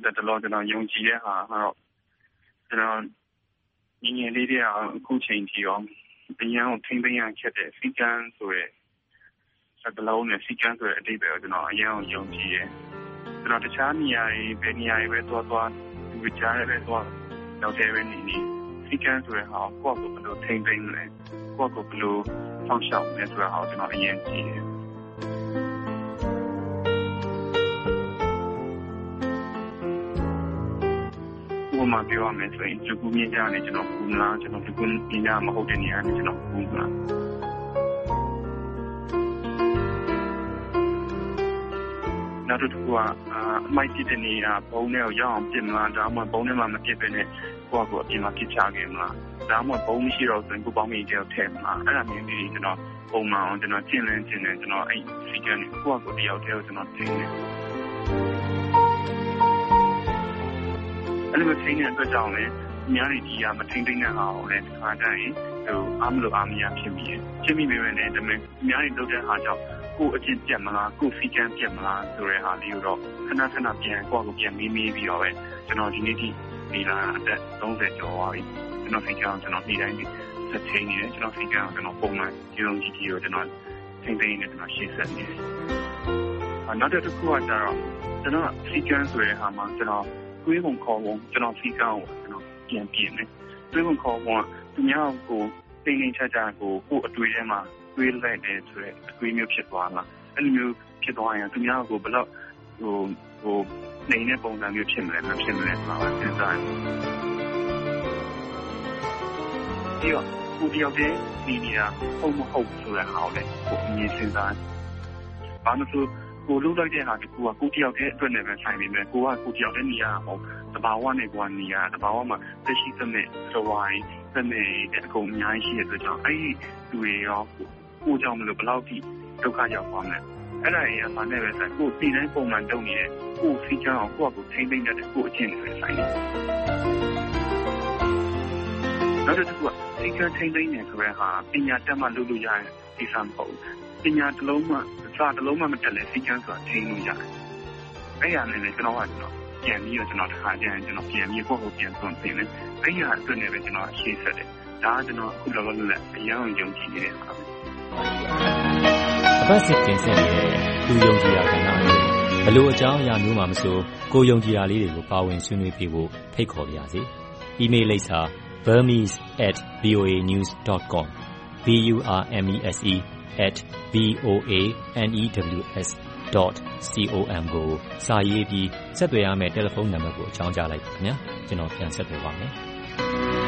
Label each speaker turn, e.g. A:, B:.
A: လက်တလောကျွန်တော်ယုံကြည်တဲ့ဟာကတော့ကျွန်တော်ညီငယ်လေးတွေကအခုချိန်ထိရောအရင်ကထိမ့်သိမ်းရခဲ့တဲ့စီကံဆိုရဲစကလုံးနဲ့စီကံဆိုတဲ့အတိတ်ပဲကျွန်တော်အရင်ကယုံကြည်တယ်ကျွန်တော်တခြားနေရာတွေဘယ်နေရာတွေပဲသွားဒီကြားရဲပဲသွားတော့တယ်ပဲနေစီကံဆိုရဲဟာကိုယ့်ကိုဘယ်လိုထိမ့်သိမ်းလဲကိုယ့်ကိုဘယ်လိုဖောက်ရှောက်လဲဆိုတော့ကျွန်တော်အရင်ကြည့်တယ်မှာပြောရမယ်ဆိုရင်ဒီကူမြင်ကြတယ်ကျွန်တော်ကူမလားကျွန်တော်ဒီကူမြင်ကြမဟုတ်တဲ့နေရာနဲ့ကျွန်တော်ကူမလားနောက်တစ်ခုကအမိုက်ကြည့်တဲ့နေရာဘုံနဲ့ရောက်အောင်ပြင်မလားဒါမှမဟုတ်ဘုံထဲမှာမပြစ်ပဲနဲ့ကိုယ့်ကိုအပြင်မှာပြစ်ချခဲ့မလားဒါမှမဟုတ်ဘုံမရှိတော့ဆိုရင်ကိုပေါင်းမိတဲ့ထည့်မလားအဲ့ဒါမျိုးကြီးကျွန်တော်ပုံမှန်အောင်ကျွန်တော်ကျင့်လန်းကျင့်တယ်ကျွန်တော်အဲ့စီကံကိုယ့်ကိုတယောက်တည်းကိုကျွန်တော်သိတယ်အဲ့လိုထိန်းတဲ့အတွက်ကြောင့်လည်းအများကြီးမထိန်းသိမ်းတဲ့ဟာကိုလည်းတစ်ခါတည်းအားမလို့အားမရဖြစ်မိတယ်။ဖြစ်မိပေမဲ့လည်းဒါပေမဲ့အများကြီးလုပ်တဲ့ဟာကြောင့်ကိုယ်အကျင့်ပြတ်မလားကိုယ်စီကံပြတ်မလားဆိုတဲ့ဟာလေးကိုတော့ခဏပြန်ကိုယ့်ကိုပြန်မေးပြီးတော့ပဲကျွန်တော်ဒီနေ့ဒီလာအသက်30ကျော်သွားပြီ။ကျွန်တော်စီကံကျွန်တော်ဒီတိုင်းဆက်ထိန်းနေတယ်ကျွန်တော်စီကံကျွန်တော်ပုံမှန်ဒီလိုကြီးကိုကျွန်တော်ထိန်းသိမ်းနေကျွန်တော်ရှေ့ဆက်နေတယ်။နောက်တစ်ခုကကျတော့ကျွန်တော်စီကံဆိုတဲ့ဟာမှာကျွန်တော်တွေးပုံခေါ်ပုံကျွန်တော်စီကံကိုကျွန်တော်ပြန်ပြင်တယ်တွေးပုံခေါ်ပုံကသူများကိုတိတ်နေချာချာကိုအတွေ့ထဲမှာတွေးလိုက်တယ်ဆိုတော့အတွေ့မျိုးဖြစ်သွားလားအဲ့လိုမျိုးဖြစ်သွားရင်သူများကိုဘယ်တော့နေတဲ့ပုံစံမျိုးဖြစ်မလဲမဖြစ်မလဲဆိုတာစဉ်းစားတယ်ဒီတော့ကိုတယောက်တည်းနေနေတာဟုတ်မဟုတ်ဆိုတဲ့ဟာကိုလည်းကိုအမြင်စဉ်းစားဘာလို့ဆိုကိုလုပ်လိုက်တဲ့ဟာကကိုတယောက်တည်းအတွက်နဲ့ပဲဆိုင်နေမယ်ကိုတယောက်တည်းနေရမှာမဟုတ်တဘာဝနဲ့ကိုနေရတဘာဝမှာသက်ရှိသမဲ့စဝိုင်းသမဲ့တဲ့အကုန်အများကြီးရှိတဲ့အတွက်ကြောင့်အဲ့ဒီလူတွေရောကိုကြောင့်မလို့ဘယ်လောက်ထိဒုက္ခရောက်သွားမလဲအဲ့ဒါတွေကဘာနဲ့ပဲဆိုင်ကိုဒီတိုင်းပုံမှန်လုပ်နေတဲ့ကိုစီချောင်းကိုထိမ့်သိမ့်တဲ့ကိုအချင်းတွေဆိုင်နေနောက်တစ်ခုကစီကံထိမ့်သိမ့်နေဆိုတဲ့ဟာပညာတတ်မှလုပ်လို့ရတဲ့ဒီစံမဟုတ်ပညာတစ်လုံးမှစာတစ်လုံးမှမတက်လဲစီကံဆိုတာထိန်းလို့ရတယ်အဲ့ရနဲ့လည်းကျွန်တော်ပြန်ပြီးတော့ကျွန်တော်တစ်ခါကျရင်ကျွန်တော်ပြန်ပြီးကိုပြန်သွန်သင်တယ်အဲ့ရအတွက်နဲ့ပဲကျွန်တော်ရှေ့ဆက်တယ်ဒါကကျွန်တော်အခုလောလောလတ်အရင်ယုံကြည်နေတဲ့အခါပဲ
B: အပတ်စစ်တင်ဆက်နေတဲ့သူယုံကြည်ရာကဏ္ဍအနေနဲ့ဘယ်လိုအကြောင်းအရာမျိုးမှမဆိုကိုယုံကြည်ရာလေးတွေကိုပါဝင်ဆွေးနွေးပေးဖို့ဖိတ်ခေါ်ပါရစေ။ email လိပ်စာ burmese@voanews.com burmese@voanews.com ကိုစာရေးပြီးဆက်သွယ်ရမယ့်တယ်လီဖုန်းနံပါတ်ကိုအကြောင်းကြားလိုက်ပါခင်ဗျာကျွန်တော်ပြန်ဆက်သွယ်ပါမယ်